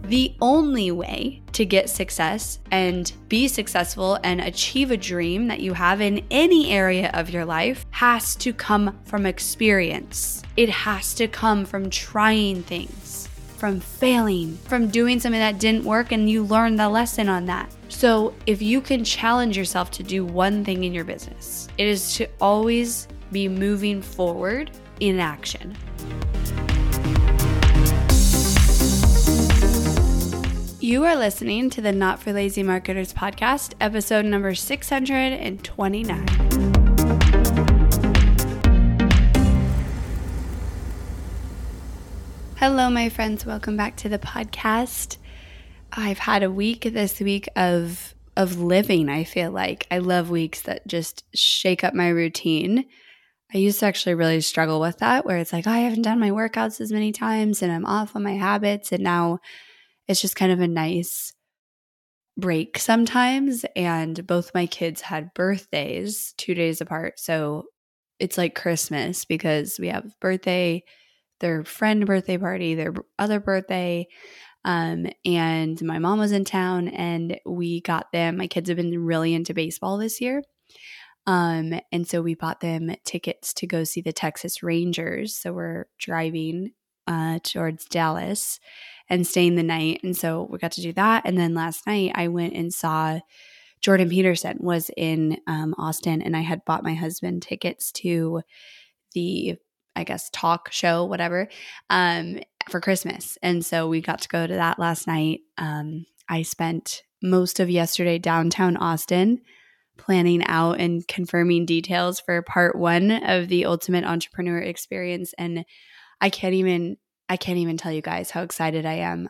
The only way to get success and be successful and achieve a dream that you have in any area of your life has to come from experience. It has to come from trying things, from failing, from doing something that didn't work and you learn the lesson on that. So if you can challenge yourself to do one thing in your business, it is to always be moving forward in action. You are listening to the Not for Lazy Marketers podcast, episode number 629. Hello, my friends. Welcome back to the podcast. I've had a week this week of living, I feel like. I love weeks that just shake up my routine. I used to actually really struggle with that, where it's like, I haven't done my workouts as many times and I'm off on my habits, and now it's just kind of a nice break sometimes. And both my kids had birthdays 2 days apart. So it's like Christmas because we have their friend birthday party, their other birthday. And my mom was in town and we got them, my kids have been really into baseball this year. And so we bought them tickets to go see the Texas Rangers. So we're driving towards Dallas and staying the night. And so we got to do that. And then last night I went and saw Jordan Peterson was in Austin, and I had bought my husband tickets to the, I guess, talk show, whatever, for Christmas. And so we got to go to that last night. I spent most of yesterday downtown Austin planning out and confirming details for part 1 of the Ultimate Entrepreneur Experience. And I can't even tell you guys how excited I am.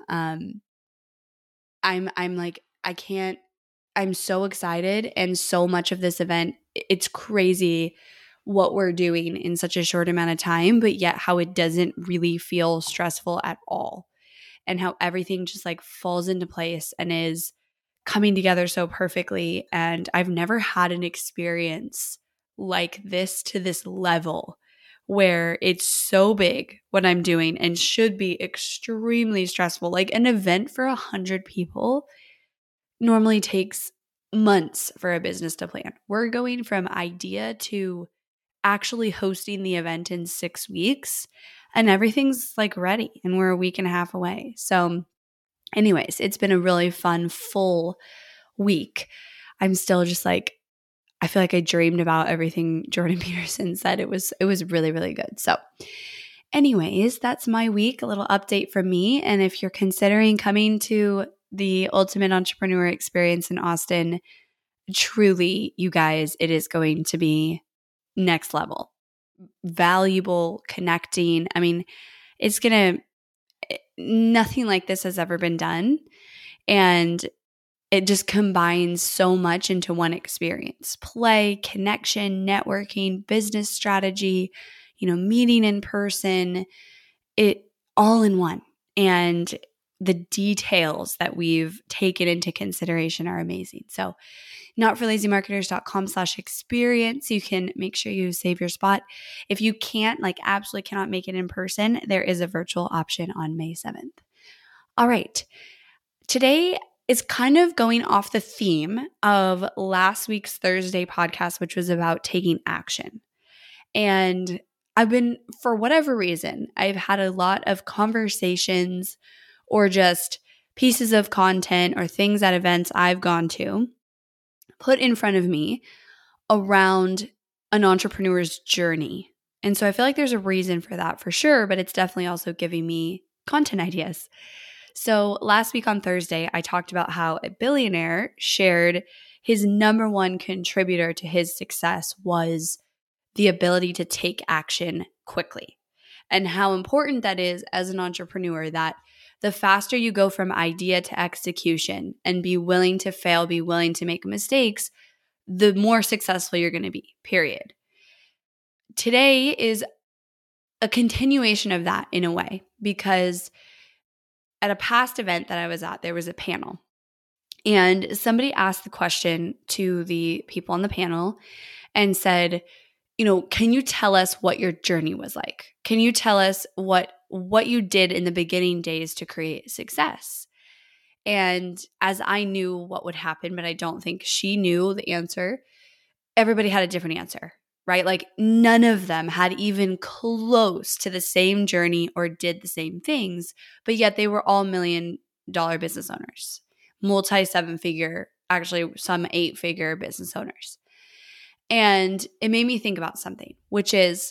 I'm so excited, and so much of this event, it's crazy what we're doing in such a short amount of time, but yet how it doesn't really feel stressful at all, and how everything just like falls into place and is coming together so perfectly. And I've never had an experience like this to this level, where it's so big what I'm doing and should be extremely stressful. Like an event for 100 people normally takes months for a business to plan. We're going from idea to actually hosting the event in 6 weeks, and everything's like ready, and we're a week and a half away. So anyways, it's been a really fun, full week. I'm still just like, I feel like I dreamed about everything Jordan Peterson said. It was really, really good. So anyways, that's my week, a little update from me. And if you're considering coming to the Ultimate Entrepreneur Experience in Austin, truly, you guys, it is going to be next level. Valuable, connecting. I mean, nothing like this has ever been done. And it just combines so much into one experience: play, connection, networking, business strategy, meeting in person, it all in one. And the details that we've taken into consideration are amazing. So notforlazymarketers.com/experience. You can make sure you save your spot. If you can't, absolutely cannot make it in person, there is a virtual option on May 7th. All right. Today is kind of going off the theme of last week's Thursday podcast, which was about taking action. And for whatever reason, I've had a lot of conversations or just pieces of content or things at events I've gone to put in front of me around an entrepreneur's journey. And so I feel like there's a reason for that for sure, but it's definitely also giving me content ideas. So last week on Thursday, I talked about how a billionaire shared his number one contributor to his success was the ability to take action quickly, and how important that is as an entrepreneur, that the faster you go from idea to execution and be willing to fail, be willing to make mistakes, the more successful you're going to be, period. Today is a continuation of that in a way, because at a past event that I was at, there was a panel, and somebody asked the question to the people on the panel and said, can you tell us what your journey was like? Can you tell us what you did in the beginning days to create success? And as I knew what would happen, but I don't think she knew the answer, everybody had a different answer, right? Like none of them had even close to the same journey or did the same things, but yet they were all $1 million business owners, multi 7-figure, actually some 8-figure business owners. And it made me think about something, which is,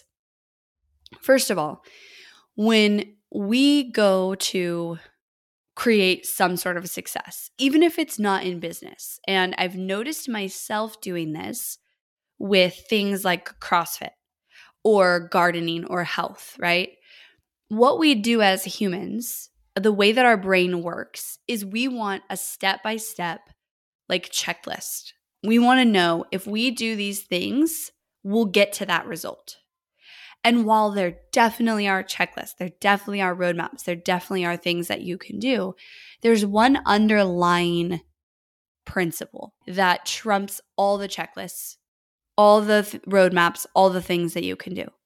first of all, when we go to create some sort of a success, even if it's not in business, and I've noticed myself doing this with things like CrossFit or gardening or health, right? What we do as humans, the way that our brain works, is we want a step-by-step like checklist. We want to know if we do these things, we'll get to that result. And while there definitely are checklists, there definitely are roadmaps, there definitely are things that you can do, there's one underlying principle that trumps all the checklists, all the roadmaps, all the things that you can do.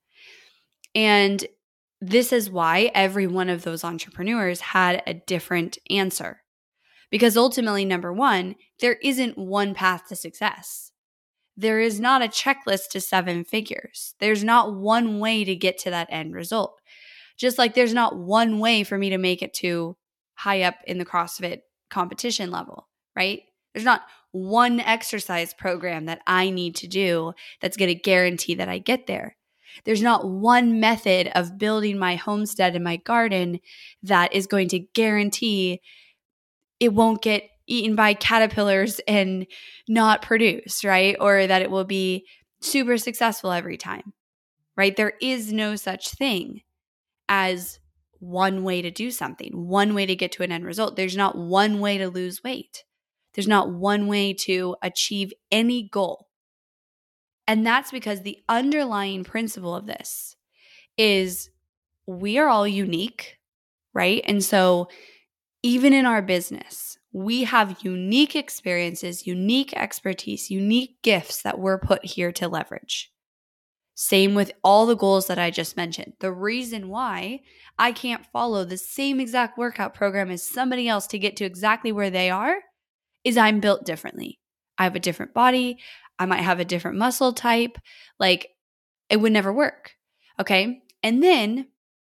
And this is why every one of those entrepreneurs had a different answer. Because ultimately, number one, there isn't one path to success. There is not a checklist to 7 figures. There's not one way to get to that end result. Just like there's not one way for me to make it to high up in the CrossFit competition level, right? There's not one exercise program that I need to do that's going to guarantee that I get there. There's not one method of building my homestead and my garden that is going to guarantee it won't get eaten by caterpillars and not produce, right? Or that it will be super successful every time, right? There is no such thing as one way to do something, one way to get to an end result. There's not one way to lose weight. There's not one way to achieve any goal. And that's because the underlying principle of this is we are all unique, right? And so even in our business, we have unique experiences, unique expertise, unique gifts that we're put here to leverage. Same with all the goals that I just mentioned. The reason why I can't follow the same exact workout program as somebody else to get to exactly where they are is I'm built differently. I have a different body. I might have a different muscle type. Like it would never work. Okay. And then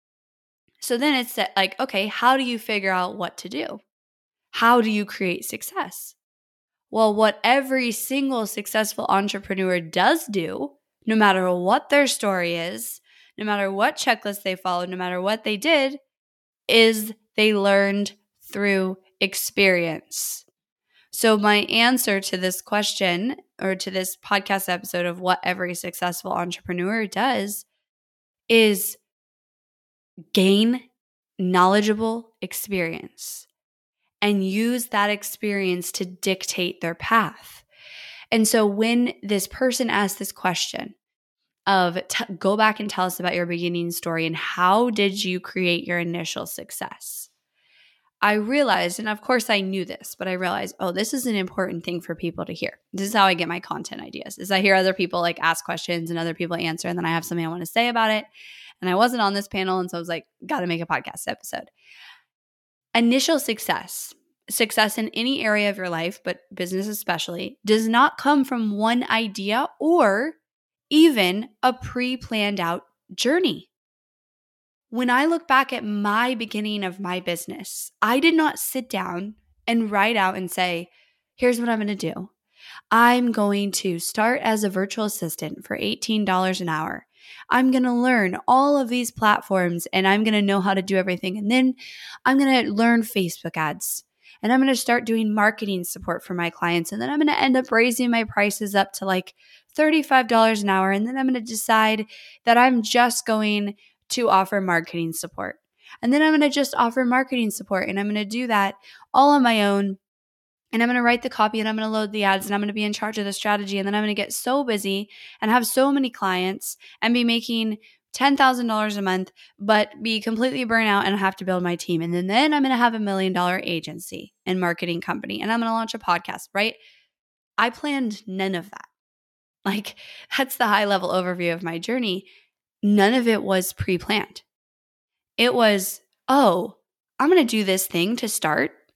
it's like, okay, how do you figure out what to do? How do you create success? Well, what every single successful entrepreneur does do, no matter what their story is, no matter what checklist they followed, no matter what they did, is they learned through experience. So my answer to this question or to this podcast episode of what every successful entrepreneur does is gain knowledgeable experience and use that experience to dictate their path. And so when this person asked this question of go back and tell us about your beginning story and how did you create your initial success? I realized, and of course I knew this, but I realized, oh, this is an important thing for people to hear. This is how I get my content ideas, is I hear other people like ask questions and other people answer, and then I have something I want to say about it. And I wasn't on this panel, and so I was like, got to make a podcast episode. Initial success in any area of your life, but business especially, does not come from one idea or even a pre-planned out journey. When I look back at my beginning of my business, I did not sit down and write out and say, here's what I'm going to do. I'm going to start as a virtual assistant for $18 an hour. I'm going to learn all of these platforms and I'm going to know how to do everything. And then I'm going to learn Facebook ads and I'm going to start doing marketing support for my clients. And then I'm going to end up raising my prices up to like $35 an hour. And then I'm going to decide that I'm just going to offer marketing support. And then I'm going to just offer marketing support and I'm going to do that all on my own. And I'm going to write the copy and I'm going to load the ads and I'm going to be in charge of the strategy. And then I'm going to get so busy and have so many clients and be making $10,000 a month, but be completely burnt out and have to build my team. And then I'm going to have $1 million agency and marketing company and I'm going to launch a podcast, right? I planned none of that. Like that's the high level overview of my journey. None of it was pre-planned. It was, oh, I'm going to do this thing to start.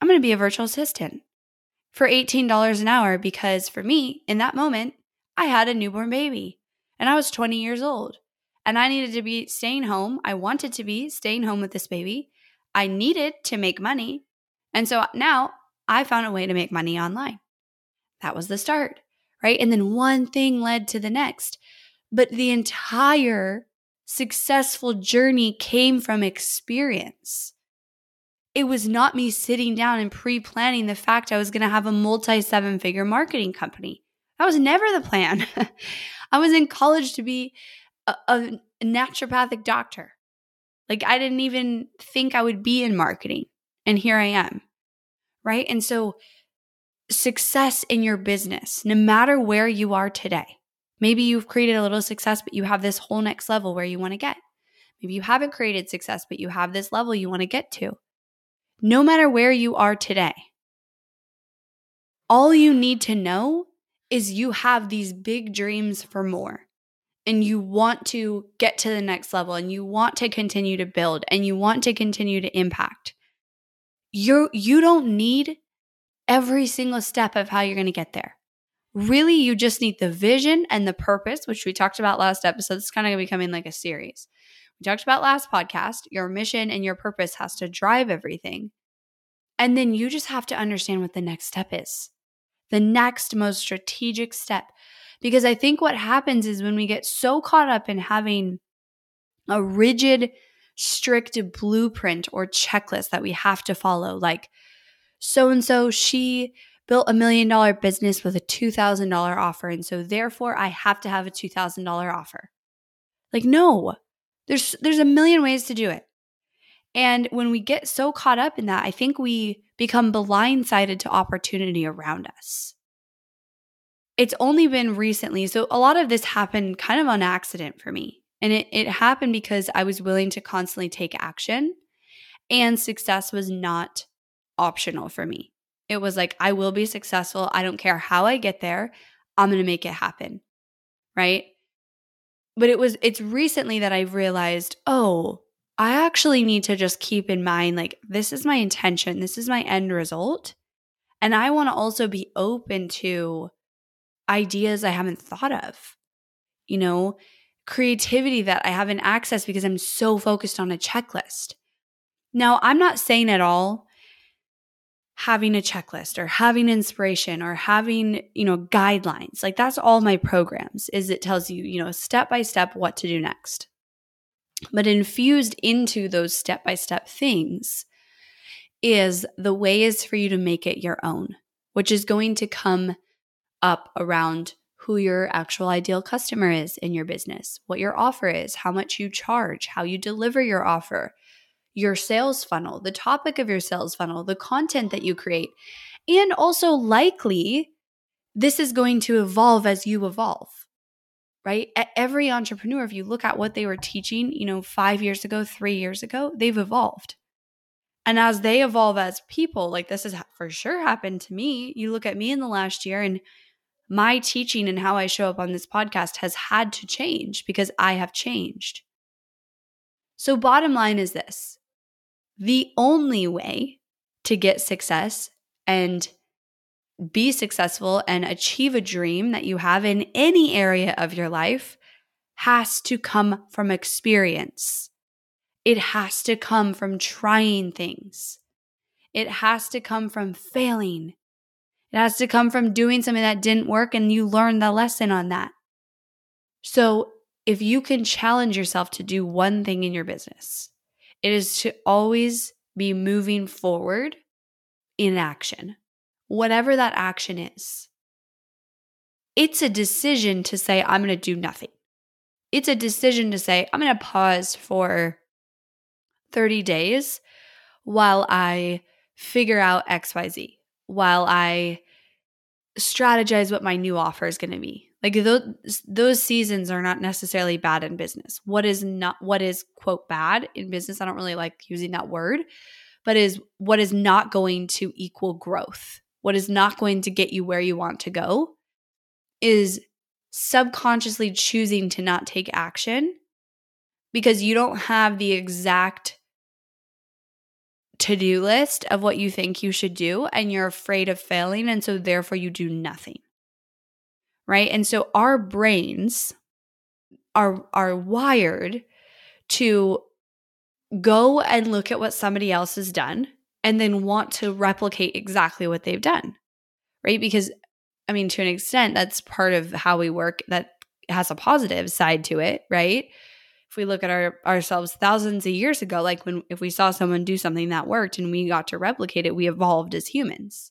I'm going to be a virtual assistant for $18 an hour because for me, in that moment, I had a newborn baby and I was 20 years old and I needed to be staying home. I wanted to be staying home with this baby. I needed to make money. And so now I found a way to make money online. That was the start, right? And then one thing led to the next. But the entire successful journey came from experience. It was not me sitting down and pre-planning the fact I was going to have a multi-seven-figure marketing company. That was never the plan. I was in college to be a naturopathic doctor. Like I didn't even think I would be in marketing. And here I am, right? And so success in your business, no matter where you are today. Maybe you've created a little success, but you have this whole next level where you want to get. Maybe you haven't created success, but you have this level you want to get to. No matter where you are today, all you need to know is you have these big dreams for more and you want to get to the next level and you want to continue to build and you want to continue to impact. You don't need every single step of how you're going to get there. Really, you just need the vision and the purpose, which we talked about last episode. It's kind of becoming like a series. We talked about last podcast. Your mission and your purpose has to drive everything. And then you just have to understand what the next step is. The next most strategic step. Because I think what happens is when we get so caught up in having a rigid, strict blueprint or checklist that we have to follow, like so-and-so, she built $1 million business with a $2,000 offer. And so therefore I have to have a $2,000 offer. Like, no, there's a million ways to do it. And when we get so caught up in that, I think we become blindsided to opportunity around us. It's only been recently. So a lot of this happened kind of on accident for me. And it happened because I was willing to constantly take action and success was not optional for me. It was like, I will be successful. I don't care how I get there. I'm going to make it happen. Right? But it's recently that I've realized, oh, I actually need to just keep in mind, like, this is my intention. This is my end result. And I want to also be open to ideas I haven't thought of, creativity that I haven't accessed because I'm so focused on a checklist. Now, I'm not saying at all having a checklist or having inspiration or having, guidelines. Like that's all my programs is it tells you, step by step what to do next. But infused into those step-by-step things is the ways for you to make it your own, which is going to come up around who your actual ideal customer is in your business, what your offer is, how much you charge, how you deliver your offer, your sales funnel, the topic of your sales funnel, the content that you create. And also likely, this is going to evolve as you evolve. Right? Every entrepreneur, if you look at what they were teaching, 5 years ago, 3 years ago, they've evolved. And as they evolve as people, like this has for sure happened to me. You look at me in the last year and my teaching and how I show up on this podcast has had to change because I have changed. So bottom line is this. The only way to get success and be successful and achieve a dream that you have in any area of your life has to come from experience. It has to come from trying things. It has to come from failing. It has to come from doing something that didn't work and you learn the lesson on that. So if you can challenge yourself to do one thing in your business, it is to always be moving forward in action. Whatever that action is. It's a decision to say, I'm going to do nothing. It's a decision to say, I'm going to pause for 30 days while I figure out XYZ, while I strategize what my new offer is going to be. Like those seasons are not necessarily bad in business. What is quote bad in business, I don't really like using that word, but is what is not going to equal growth. What is not going to get you where you want to go is subconsciously choosing to not take action because you don't have the exact to-do list of what you think you should do, and you're afraid of failing, and so therefore you do nothing, right? And so our brains are wired to go and look at what somebody else has done and then want to replicate exactly what they've done, right? Because, I mean, to an extent, that's part of how we work that has a positive side to it, right? If we look at ourselves thousands of years ago, like if we saw someone do something that worked and we got to replicate it, we evolved as humans.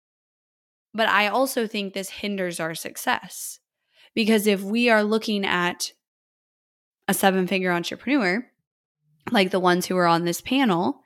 But I also think this hinders our success, because if we are looking at a 7-figure entrepreneur, like the ones who are on this panel,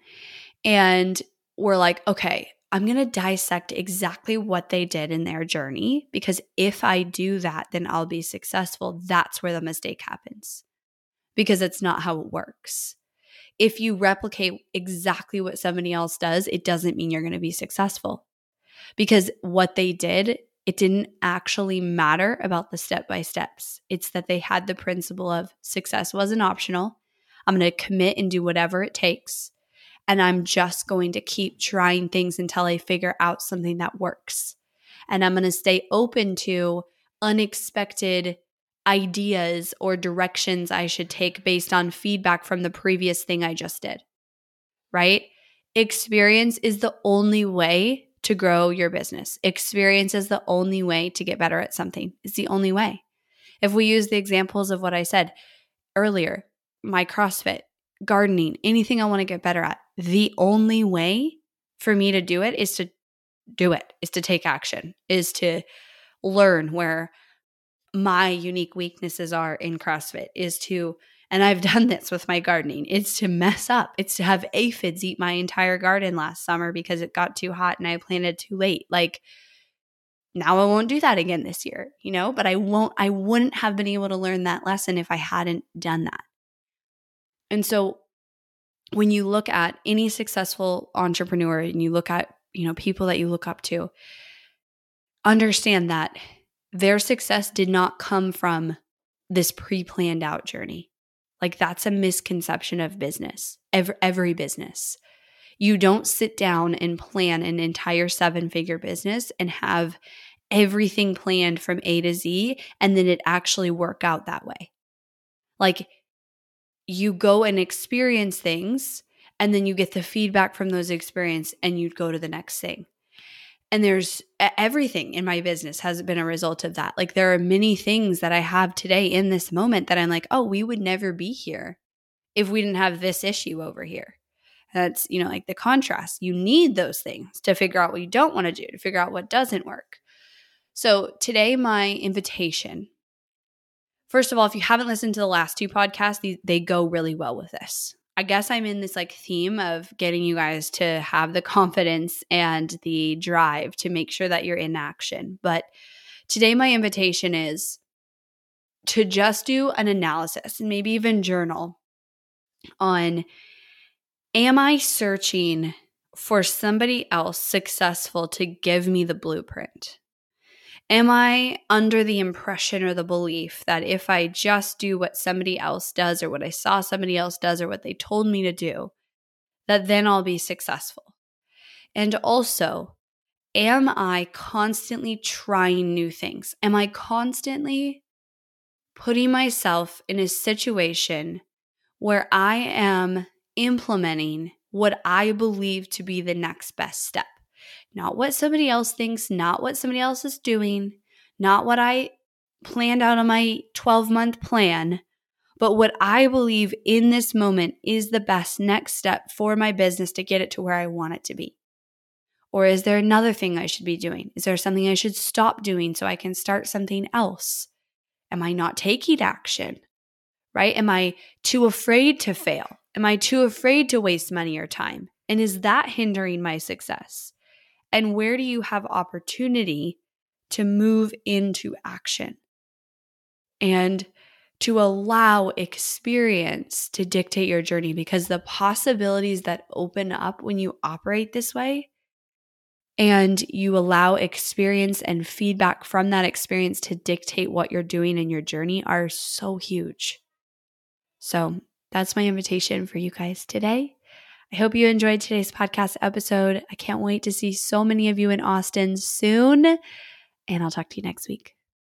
and we're like, okay, I'm going to dissect exactly what they did in their journey, because if I do that, then I'll be successful. That's where the mistake happens, because it's not how it works. If you replicate exactly what somebody else does, it doesn't mean you're going to be successful, because what they did, it didn't actually matter about the step-by-steps. It's that they had the principle of success wasn't optional. I'm going to commit and do whatever it takes. And I'm just going to keep trying things until I figure out something that works. And I'm going to stay open to unexpected ideas or directions I should take based on feedback from the previous thing I just did, right? Experience is the only way to grow your business. Experience is the only way to get better at something. It's the only way. If we use the examples of what I said earlier, my CrossFit, gardening, anything I want to get better at, the only way for me to do it is to do it, is to take action, is to learn where my unique weaknesses are in CrossFit, is to, and I've done this with my gardening, it's to mess up. It's to have aphids eat my entire garden last summer because it got too hot and I planted too late. Like, now I won't do that again this year, but I wouldn't have been able to learn that lesson if I hadn't done that. And so when you look at any successful entrepreneur and you look at, people that you look up to, understand that their success did not come from this pre-planned out journey. Like, that's a misconception of business, every business. You don't sit down and plan an entire 7-figure business and have everything planned from A to Z and then it actually work out that way. Like, you go and experience things and then you get the feedback from those experiences and you go to the next thing. And there's everything in my business has been a result of that. Like, there are many things that I have today in this moment that I'm like, oh, we would never be here if we didn't have this issue over here. That's, like the contrast. You need those things to figure out what you don't want to do, to figure out what doesn't work. So today, my invitation, first of all, if you haven't listened to the last 2 podcasts, they go really well with this. I guess I'm in this theme of getting you guys to have the confidence and the drive to make sure that you're in action. But today, my invitation is to just do an analysis and maybe even journal on, am I searching for somebody else successful to give me the blueprint? Am I under the impression or the belief that if I just do what somebody else does or what I saw somebody else does or what they told me to do, that then I'll be successful? And also, am I constantly trying new things? Am I constantly putting myself in a situation where I am implementing what I believe to be the next best step? Not what somebody else thinks, not what somebody else is doing, not what I planned out on my 12-month plan, but what I believe in this moment is the best next step for my business to get it to where I want it to be. Or is there another thing I should be doing? Is there something I should stop doing so I can start something else? Am I not taking action? Right? Am I too afraid to fail? Am I too afraid to waste money or time? And is that hindering my success? And where do you have opportunity to move into action and to allow experience to dictate your journey? Because the possibilities that open up when you operate this way and you allow experience and feedback from that experience to dictate what you're doing in your journey are so huge. So that's my invitation for you guys today. I hope you enjoyed today's podcast episode. I can't wait to see so many of you in Austin soon, and I'll talk to you next week.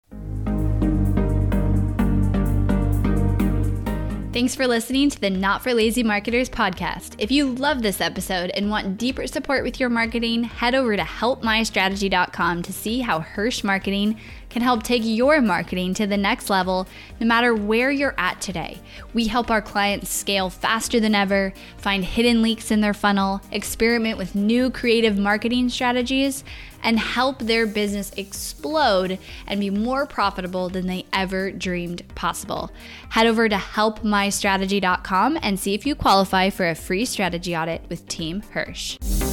Thanks for listening to the Not for Lazy Marketers podcast. If you love this episode and want deeper support with your marketing, head over to helpmystrategy.com to see how Hirsch Marketing can help take your marketing to the next level no matter where you're at today. We help our clients scale faster than ever, find hidden leaks in their funnel, experiment with new creative marketing strategies, and help their business explode and be more profitable than they ever dreamed possible. Head over to helpmystrategy.com and see if you qualify for a free strategy audit with Team Hirsch.